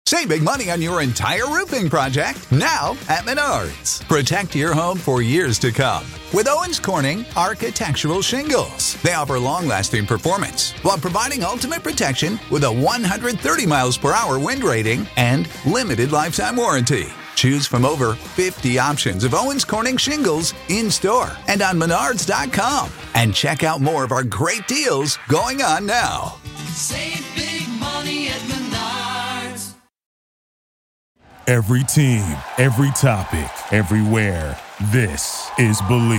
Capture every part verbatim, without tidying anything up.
Save big money on your entire roofing project now at Menards. Protect your home for years to come with Owens Corning Architectural Shingles. They offer long-lasting performance while providing ultimate protection with a one hundred thirty miles per hour wind rating and limited lifetime warranty. Choose from over fifty options of Owens Corning shingles in-store and on menards dot com. And check out more of our great deals going on now. Save big money at Menards. Every team, every topic, everywhere. This is Believe.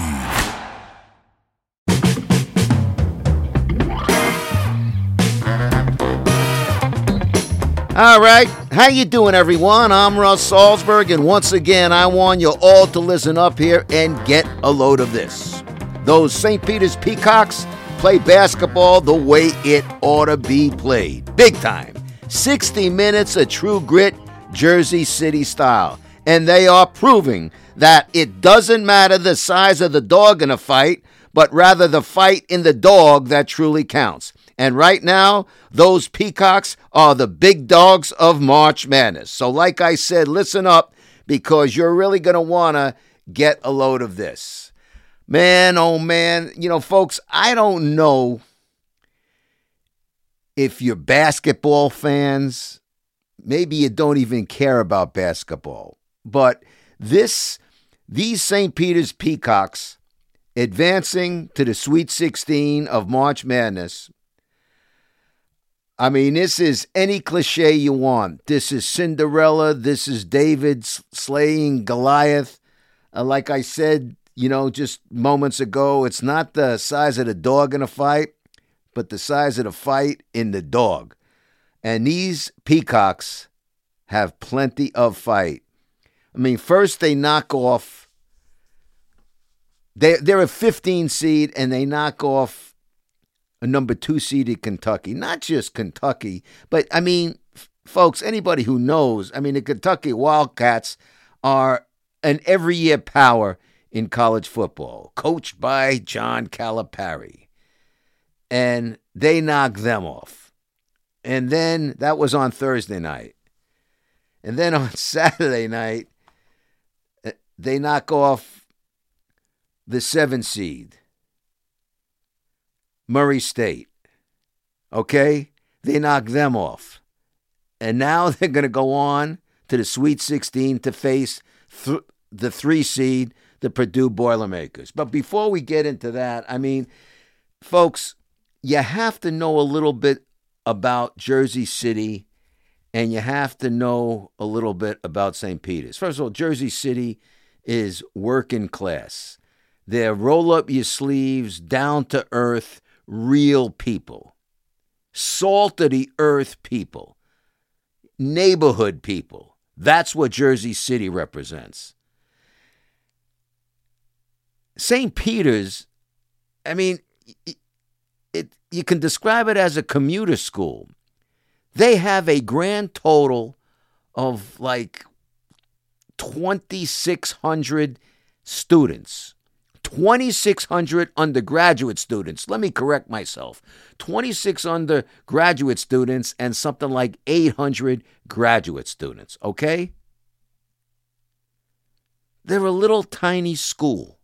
All right, how you doing, everyone? I'm Russ Salzberg, and once again, I want you all to listen up here and get a load of this. Those Saint Peter's Peacocks play basketball the way it ought to be played. Big time. sixty minutes of true grit, Jersey City style. And they are proving that it doesn't matter the size of the dog in a fight, but rather the fight in the dog that truly counts. And right now, those Peacocks are the big dogs of March Madness. So like I said, listen up, because you're really going to want to get a load of this. Man, oh man, you know, folks, I don't know if you're basketball fans. Maybe you don't even care about basketball. But this, these Saint Peter's Peacocks advancing to the Sweet sixteen of March Madness, I mean, this is any cliche you want. This is Cinderella. This is David slaying Goliath. Uh, like I said, you know, just moments ago, it's not the size of the dog in a fight, but the size of the fight in the dog. And these Peacocks have plenty of fight. I mean, first they knock off, they, they're a fifteen seed, and they knock off a number two seeded Kentucky. Not just Kentucky, but, I mean, f- folks, anybody who knows, I mean, the Kentucky Wildcats are an every-year power in college football, coached by John Calipari. And they knock them off. And then that was on Thursday night. And then on Saturday night, they knock off the seven seed, Murray State. Okay? They knock them off. And now they're going to go on to the Sweet sixteen to face th- the three seed, the Purdue Boilermakers. But before we get into that, I mean, folks, you have to know a little bit about Jersey City, and you have to know a little bit about Saint Peter's. First of all, Jersey City is working class. They're roll-up-your-sleeves, down-to-earth, real people. Salt-of-the-earth people. Neighborhood people. That's what Jersey City represents. Saint Peter's, I mean, it, it, you can describe it as a commuter school. They have a grand total of like twenty-six hundred students, twenty-six hundred undergraduate students. Let me correct myself. twenty-six undergraduate students and something like eight hundred graduate students, okay? They're a little tiny school.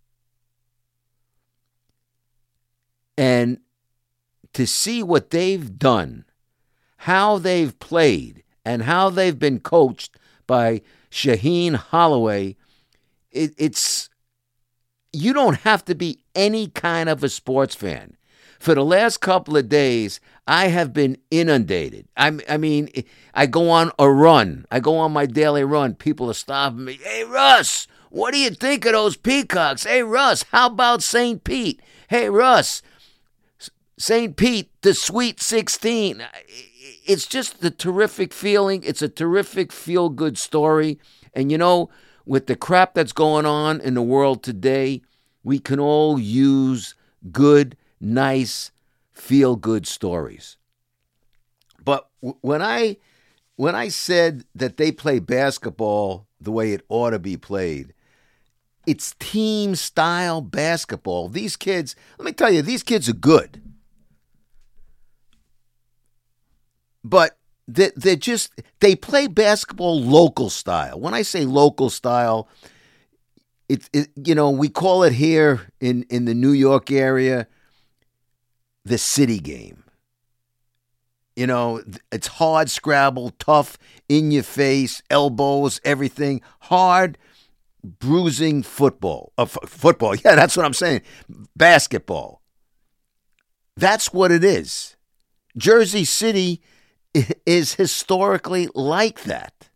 And to see what they've done, how they've played, and how they've been coached by Shaheen Holloway, it, it's, you don't have to be any kind of a sports fan. For the last couple of days, I have been inundated. I, I mean, I go on a run. I go on my daily run. People are stopping me. Hey, Russ, what do you think of those Peacocks? Hey, Russ, how about Saint Pete? Hey, Russ, Saint Pete, the Sweet sixteen. It's just a terrific feeling. It's a terrific feel-good story. And, you know, with the crap that's going on in the world today, we can all use good, nice, feel-good stories. But w- when I when I said that they play basketball the way it ought to be played, it's team-style basketball. These kids, let me tell you, these kids are good. But They, they're just, they play basketball local style. When I say local style, it, it you know, we call it here in, in the New York area the city game. You know, it's hard scrabble, tough, in your face, elbows, everything. Hard, bruising football. Uh, f- football, yeah, that's what I'm saying. Basketball. That's what it is. Jersey City is historically like that.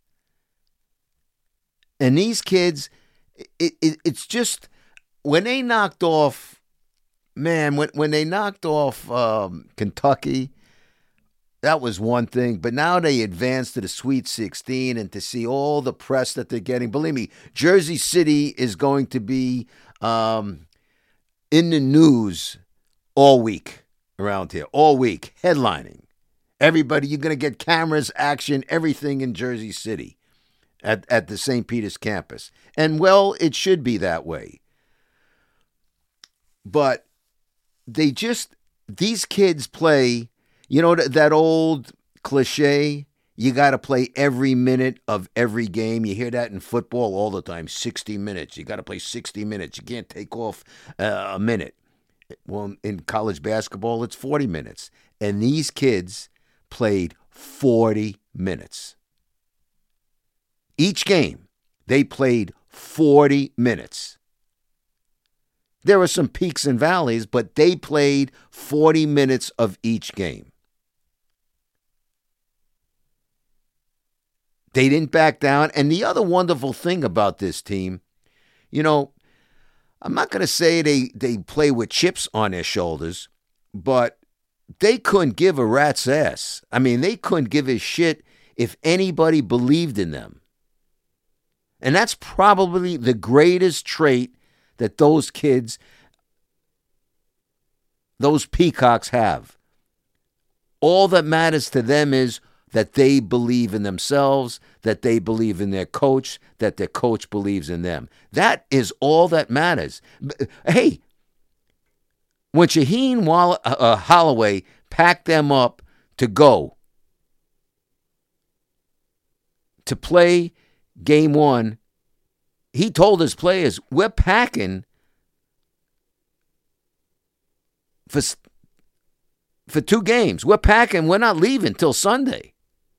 And these kids, it, it, it's just, when they knocked off, man, when, when they knocked off um, Kentucky, that was one thing. But now they advanced to the Sweet sixteen, and to see all the press that they're getting. Believe me, Jersey City is going to be um, in the news all week around here. All week. Headlining. Everybody, you're going to get cameras, action, everything in Jersey City at, at the Saint Peter's campus. And, well, it should be that way. But they just, these kids play, you know, that, that old cliche, you got to play every minute of every game. You hear that in football all the time, sixty minutes. You got to play sixty minutes. You can't take off uh, a minute. Well, in college basketball, it's forty minutes. And these kids played forty minutes. Each game, they played forty minutes. There were some peaks and valleys, but they played forty minutes of each game. They didn't back down. And the other wonderful thing about this team, you know, I'm not going to say they, they play with chips on their shoulders, but they couldn't give a rat's ass. I mean, they couldn't give a shit if anybody believed in them. And that's probably the greatest trait that those kids, those peacocks have. All that matters to them is that they believe in themselves, that they believe in their coach, that their coach believes in them. That is all that matters. Hey, when Shaheen Wall- uh, Holloway packed them up to go to play game one, he told his players, we're packing for, for two games. We're packing. We're not leaving till Sunday.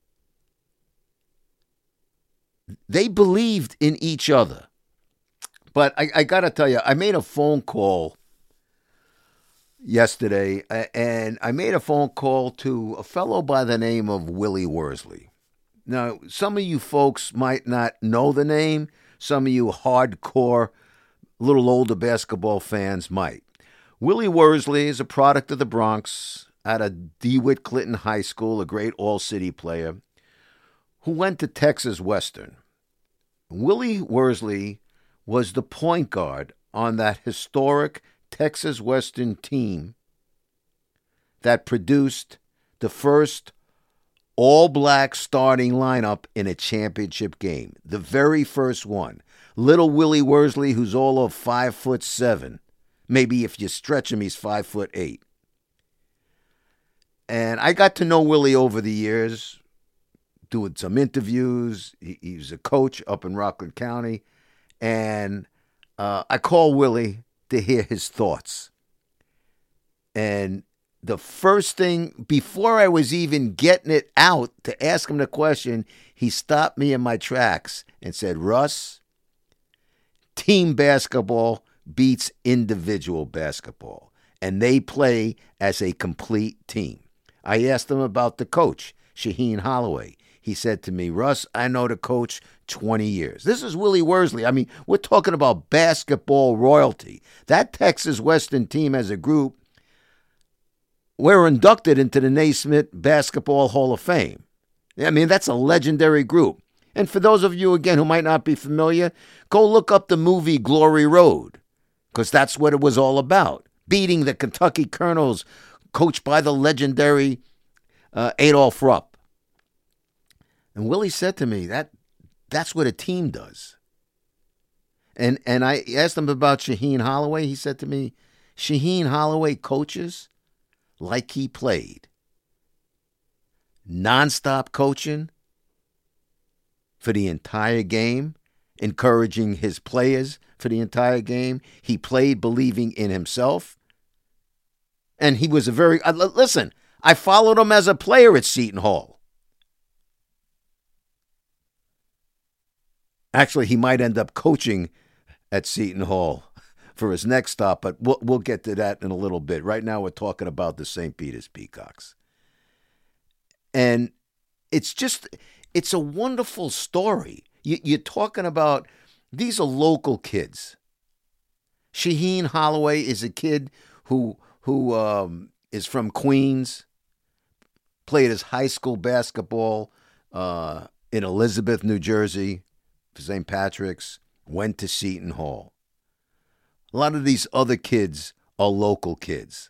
They believed in each other. But I, I got to tell you, I made a phone call yesterday, and I made a phone call to a fellow by the name of Willie Worsley. Now, some of you folks might not know the name. Some of you hardcore, little older basketball fans might. Willie Worsley is a product of the Bronx out of DeWitt Clinton High School, a great all-city player who went to Texas Western. Willie Worsley was the point guard on that historic Texas Western team that produced the first all-black starting lineup in a championship game. The very first one. Little Willie Worsley, who's all of five foot seven. Maybe if you stretch him, he's five foot eight. And I got to know Willie over the years, doing some interviews. He, he was a coach up in Rockland County. And uh, I called Willie to hear his thoughts. And the first thing, before I was even getting it out to ask him the question, he stopped me in my tracks and said, Russ, team basketball beats individual basketball, and they play as a complete team. I asked him about the coach, Shaheen Holloway. He said to me, Russ, I know the coach twenty years. This is Willie Worsley. I mean, we're talking about basketball royalty. That Texas Western team as a group, we're inducted into the Naismith Basketball Hall of Fame. I mean, that's a legendary group. And for those of you, again, who might not be familiar, go look up the movie Glory Road, because that's what it was all about. Beating the Kentucky Colonels, coached by the legendary uh, Adolph Rupp. And Willie said to me, that that's what a team does. And and I asked him about Shaheen Holloway. He said to me, Shaheen Holloway coaches like he played. nonstop coaching for the entire game, encouraging his players for the entire game. He played believing in himself. And he was a very, uh, listen, I followed him as a player at Seton Hall. Actually, he might end up coaching at Seton Hall for his next stop, but we'll, we'll get to that in a little bit. Right now, we're talking about the Saint Peter's Peacocks. And it's just, it's a wonderful story. You, you're talking about, these are local kids. Shaheen Holloway is a kid who who um, is from Queens, played his high school basketball uh, in Elizabeth, New Jersey, for Saint Patrick's, went to Seton Hall. A lot of these other kids are local kids.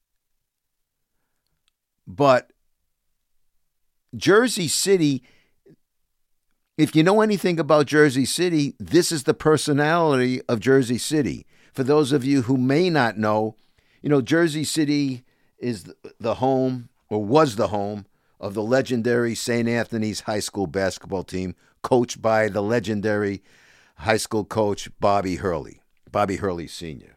But Jersey City, if you know anything about Jersey City, this is the personality of Jersey City. For those of you who may not know, you know, Jersey City is the home, or was the home, of the legendary Saint Anthony's high school basketball team, coached by the legendary high school coach Bobby Hurley, Bobby Hurley Senior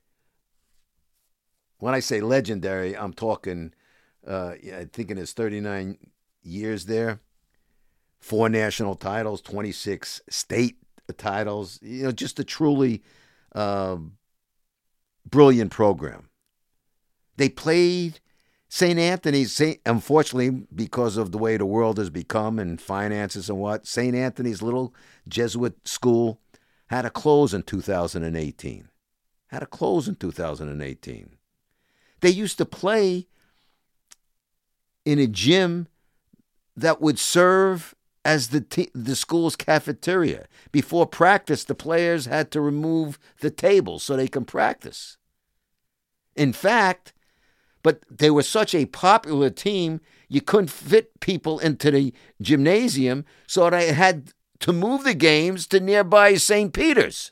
When I say legendary, I'm talking, uh, I think in his thirty-nine years there, four national titles, twenty-six state titles, you know, just a truly uh, brilliant program. They played Saint Anthony's, Saint, unfortunately, because of the way the world has become and finances and what, Saint Anthony's little Jesuit school had to close in two thousand eighteen. Had to close in two thousand eighteen. They used to play in a gym that would serve as the t- the school's cafeteria. Before practice, the players had to remove the tables so they can practice. In fact, but they were such a popular team, you couldn't fit people into the gymnasium, so they had to move the games to nearby Saint Peter's.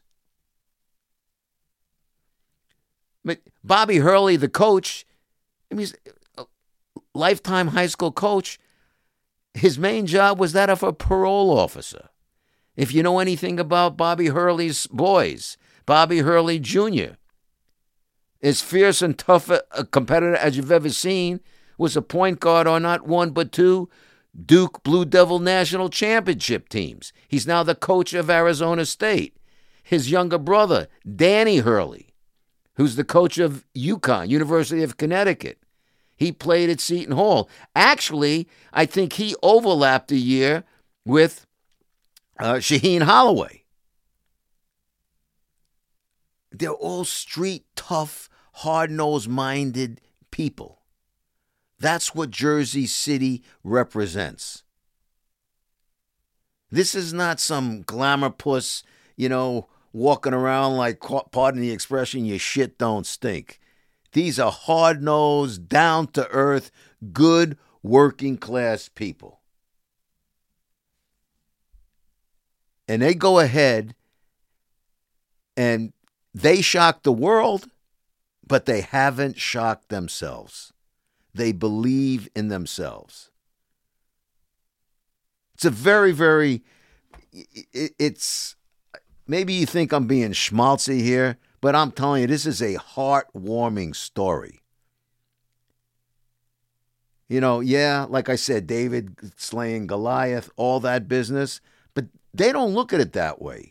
But Bobby Hurley, the coach, I mean, he's a lifetime high school coach, his main job was that of a parole officer. If you know anything about Bobby Hurley's boys, Bobby Hurley Junior, as fierce and tough a, a competitor as you've ever seen, was a point guard on not one but two Duke Blue Devil national championship teams. He's now the coach of Arizona State. His younger brother, Danny Hurley, who's the coach of UConn, University of Connecticut. He played at Seton Hall. Actually, I think he overlapped a year with uh, Shaheen Holloway. They're all street, tough, hard-nosed minded people. That's what Jersey City represents. This is not some glamour puss, you know, walking around like, pardon the expression, your shit don't stink. These are hard-nosed, down-to-earth, good, working-class people. And they go ahead and they shock the world, but they haven't shocked themselves. They believe in themselves. It's a very, very, it's, maybe you think I'm being schmaltzy here, but I'm telling you, this is a heartwarming story. You know, yeah, like I said, David slaying Goliath, all that business, but they don't look at it that way.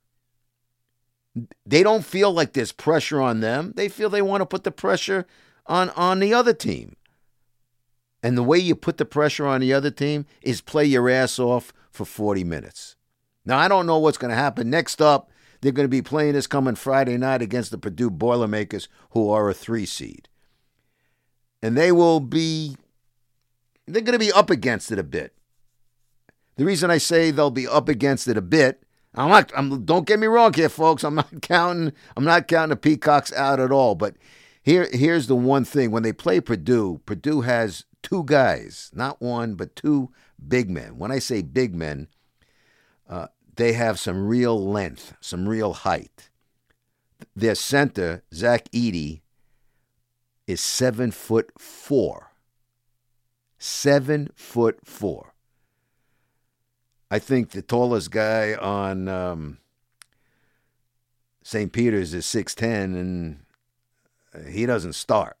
They don't feel like there's pressure on them. They feel they want to put the pressure on, on the other team. And the way you put the pressure on the other team is play your ass off for forty minutes. Now, I don't know what's going to happen. Next up, they're going to be playing this coming Friday night against the Purdue Boilermakers, who are a three seed. And they will be, they're going to be up against it a bit. The reason I say they'll be up against it a bit, I'm not, I'm, don't get me wrong here, folks. I'm not counting, I'm not counting the Peacocks out at all. But here, here's the one thing. When they play Purdue, Purdue has two guys, not one, but two big men. When I say big men, uh, they have some real length, some real height. Their center, Zach Edey, is seven foot four. Seven foot four. I think the tallest guy on um, Saint Peter's is six ten, and he doesn't start.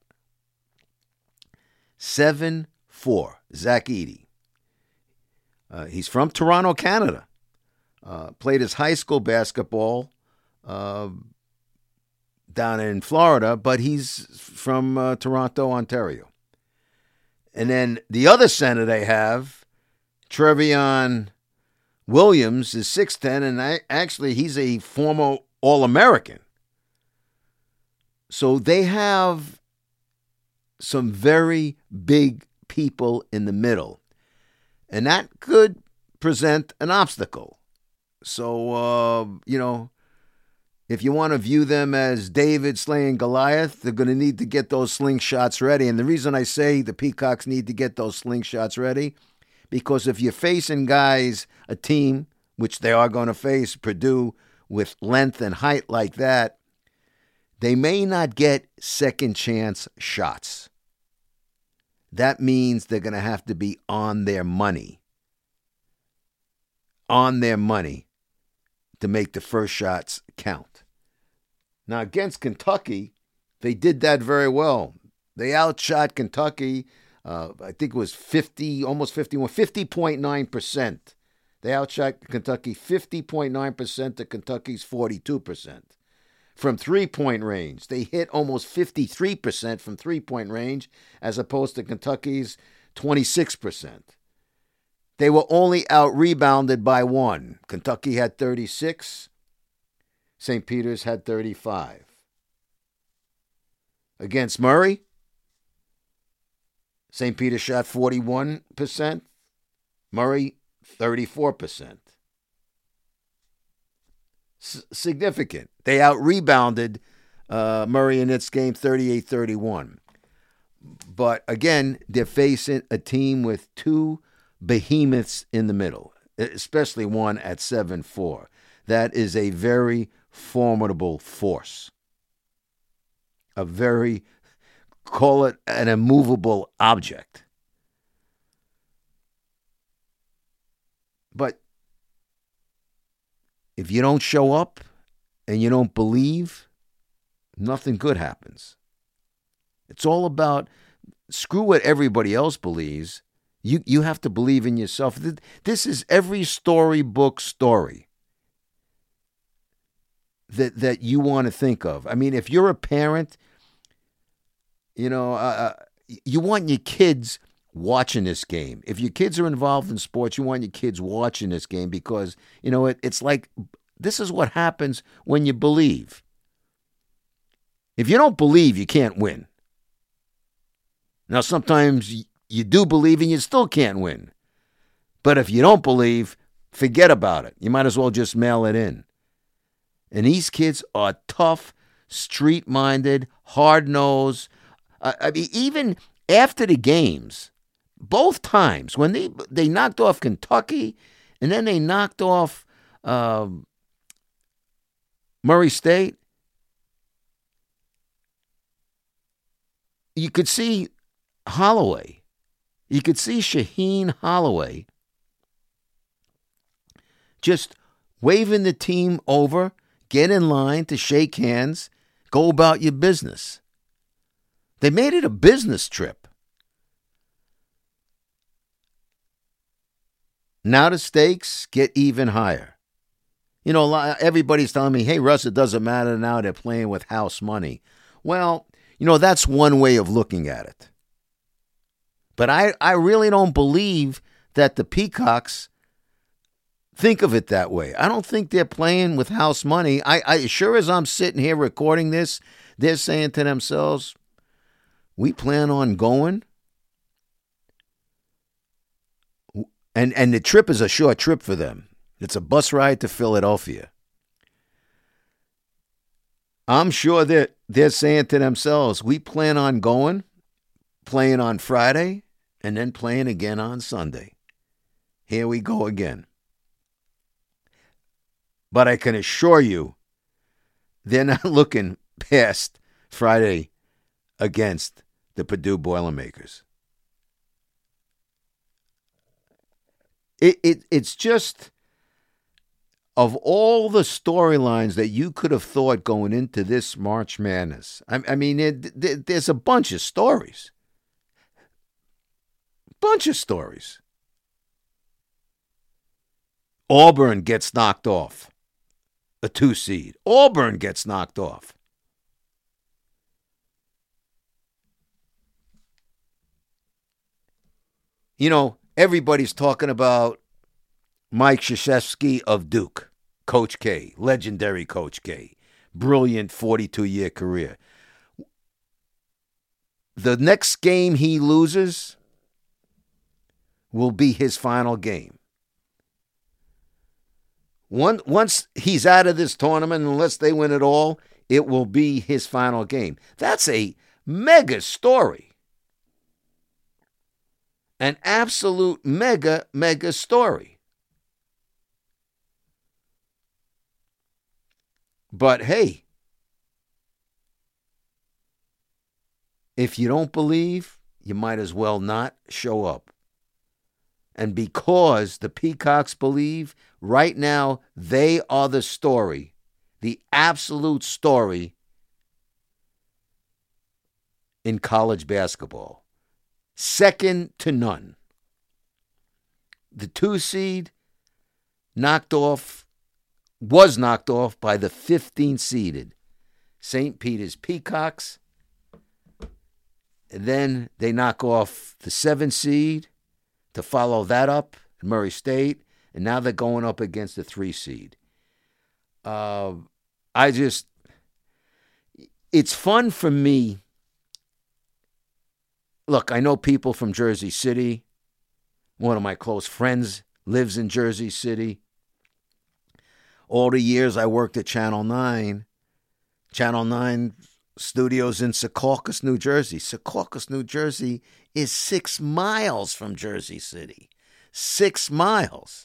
Seven four. Zach Edey. Uh, he's from Toronto, Canada. Uh, played his high school basketball uh, down in Florida, but he's from uh, Toronto, Ontario. And then the other center they have, Trevion Williams, is six ten, and I, actually he's a former All-American. So they have some very big people in the middle, and that could present an obstacle. So, uh, you know, if you want to view them as David slaying Goliath, they're going to need to get those slingshots ready. And the reason I say the Peacocks need to get those slingshots ready, because if you're facing guys, a team, which they are going to face, Purdue, with length and height like that, they may not get second chance shots. That means they're going to have to be on their money. On their money to make the first shots count. Now, against Kentucky, they did that very well. They outshot Kentucky, uh, I think it was fifty, almost fifty-one, fifty point nine percent. They outshot Kentucky fifty point nine percent to Kentucky's forty-two percent. From three-point range, they hit almost fifty-three percent from three-point range, as opposed to Kentucky's twenty-six percent. They were only out-rebounded by one. Kentucky had thirty-six. Saint Peter's had thirty-five. Against Murray, Saint Peter shot forty-one percent. Murray, thirty-four percent. S- significant. They out-rebounded uh, Murray in its game thirty-eight thirty-one. But again, they're facing a team with two behemoths in the middle, especially one at seven four. That is a very formidable force. A very, call it an immovable object. But if you don't show up and you don't believe, nothing good happens. It's all about, screw what everybody else believes. You you have to believe in yourself. This is every storybook story that that you want to think of. I mean, if you're a parent, you know, uh, you want your kids watching this game. If your kids are involved in sports, you want your kids watching this game because, you know, it, it's like, this is what happens when you believe. If you don't believe, you can't win. Now, sometimes you do believe and you still can't win. But if you don't believe, forget about it. You might as well just mail it in. And these kids are tough, street-minded, hard-nosed. Uh, I mean, even after the games, both times, when they they knocked off Kentucky and then they knocked off uh, Murray State, you could see Holloway. You could see Shaheen Holloway just waving the team over, get in line to shake hands, go about your business. They made it a business trip. Now the stakes get even higher. You know, everybody's telling me, hey, Russ, it doesn't matter now, they're playing with house money. Well, you know, that's one way of looking at it. But I, I really don't believe that the Peacocks think of it that way. I don't think they're playing with house money. I, I sure as I'm sitting here recording this, they're saying to themselves, we plan on going. And and the trip is a short trip for them. It's a bus ride to Philadelphia. I'm sure that they're saying to themselves, we plan on going, playing on Friday, and then playing again on Sunday. Here we go again. But I can assure you, they're not looking past Friday against the Purdue Boilermakers. It, it It's just, of all the storylines that you could have thought going into this March Madness, I, I mean, it, it, there's a bunch of stories. Bunch of stories. Auburn gets knocked off. A two seed. Auburn gets knocked off. You know, everybody's talking about Mike Krzyzewski of Duke, Coach K, legendary Coach K, brilliant forty-two-year career. The next game he loses will be his final game. One, once he's out of this tournament, unless they win it all, it will be his final game. That's a mega story. An absolute mega, mega story. But hey, if you don't believe, you might as well not show up. And because the Peacocks believe, right now they are the story, the absolute story in college basketball. Second to none. The two seed knocked off, was knocked off by the fifteen seeded Saint Peter's Peacocks. And then they knock off the seven seed to follow that up, Murray State, and now they're going up against the three seed. Uh, I just, it's fun for me. Look, I know people from Jersey City. One of my close friends lives in Jersey City. All the years I worked at Channel nine, Channel nine studios in Secaucus, New Jersey. Secaucus, New Jersey is six miles from Jersey City. Six miles.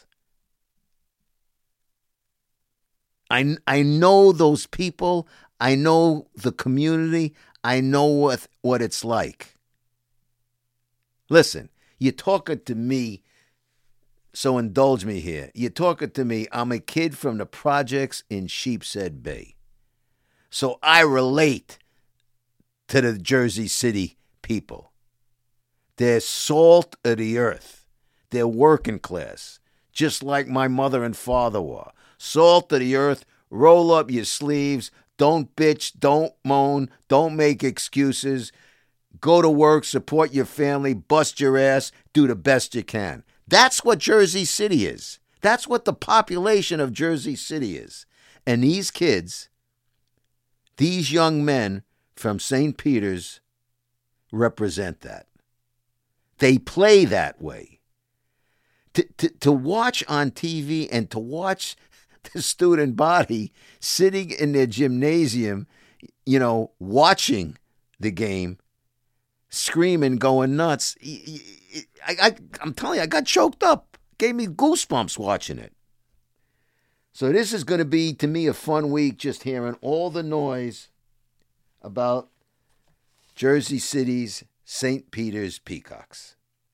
I, I know those people. I know the community. I know what, what it's like. Listen, you're talking to me, so indulge me here. You're talking to me. I'm a kid from the projects in Sheepshead Bay. So I relate to the Jersey City people. They're salt of the earth. They're working class, just like my mother and father were. Salt of the earth, roll up your sleeves, don't bitch, don't moan, don't make excuses. Go to work, support your family, bust your ass, do the best you can. That's what Jersey City is. That's what the population of Jersey City is. And these kids, these young men from Saint Peter's represent that. They play that way. To, to, to watch on T V and to watch the student body sitting in their gymnasium, you know, watching the game, screaming, going nuts. I, I, I'm telling you, I got choked up. Gave me goosebumps watching it. So this is going to be, to me, a fun week, just hearing all the noise about Jersey City's Saint Peter's Peacocks.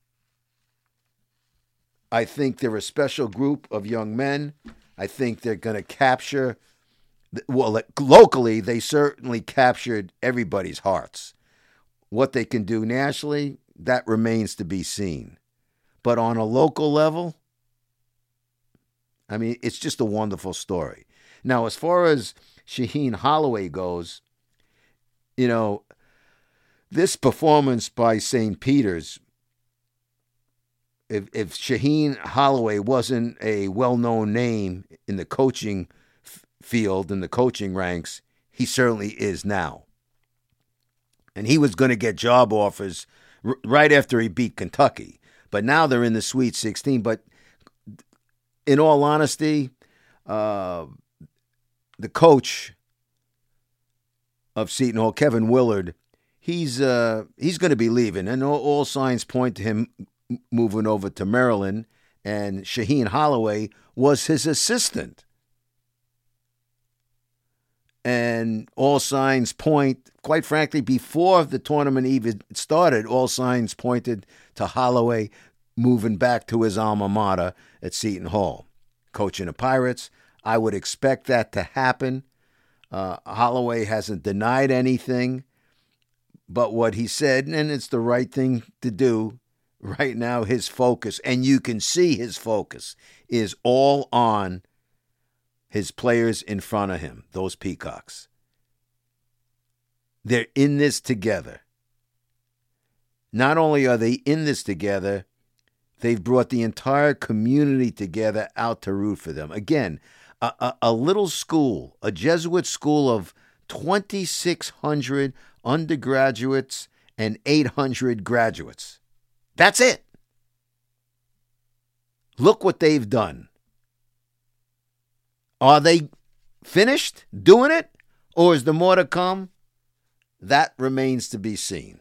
I think they're a special group of young men. I think they're going to capture, well, locally, they certainly captured everybody's hearts. What they can do nationally, that remains to be seen. But on a local level, I mean, it's just a wonderful story. Now, as far as Shaheen Holloway goes, you know, this performance by Saint Peter's, if, if Shaheen Holloway wasn't a well-known name in the coaching f- field, in the coaching ranks, he certainly is now. And he was going to get job offers r- right after he beat Kentucky. But now they're in the Sweet sixteen. But in all honesty, uh, the coach of Seton Hall, Kevin Willard, he's uh, he's going to be leaving. And all, all signs point to him moving over to Maryland. And Shaheen Holloway was his assistant. And all signs point, quite frankly, before the tournament even started, all signs pointed to Holloway moving back to his alma mater at Seton Hall. Coaching the Pirates, I would expect that to happen. Uh, Holloway hasn't denied anything, but what he said, and it's the right thing to do, right now his focus, and you can see his focus, is all on his players in front of him, those Peacocks. They're in this together. Not only are they in this together, they've brought the entire community together out to root for them. Again, a, a, a little school, a Jesuit school of twenty-six hundred undergraduates and eight hundred graduates. That's it. Look what they've done. Are they finished doing it, or is there more to come? That remains to be seen.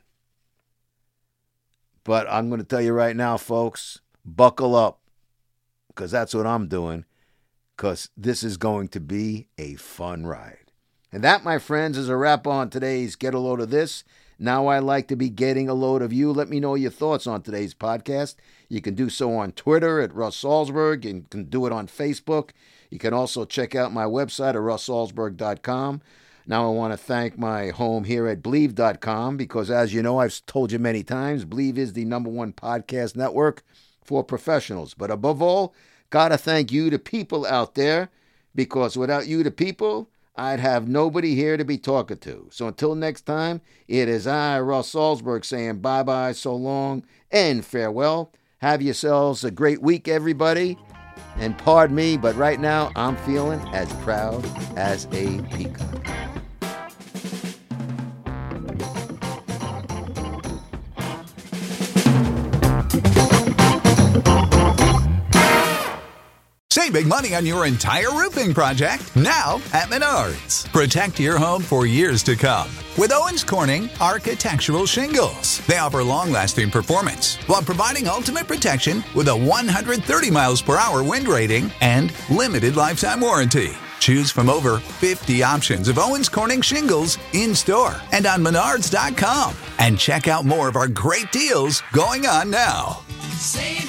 But I'm going to tell you right now, folks, buckle up, because that's what I'm doing, because this is going to be a fun ride. And that, my friends, is a wrap on today's Get a Load of This. Now I like to be getting a load of you. Let me know your thoughts on today's podcast. You can do so on Twitter at Russ Salzberg. You can do it on Facebook. You can also check out my website at russ salzberg dot com. Now I want to thank my home here at Believe dot com because, as you know, I've told you many times, Believe is the number one podcast network for professionals. But above all, got to thank you, the people out there, because without you, the people, I'd have nobody here to be talking to. So until next time, it is I, Russ Salzberg, saying bye-bye, so long, and farewell. Have yourselves a great week, everybody. And pardon me, but right now I'm feeling as proud as a peacock. Save big money on your entire roofing project now at Menards. Protect your home for years to come with Owens Corning Architectural Shingles. They offer long-lasting performance while providing ultimate protection with a one hundred thirty miles per hour wind rating and limited lifetime warranty. Choose from over fifty options of Owens Corning shingles in store and on menards dot com. And check out more of our great deals going on now. Save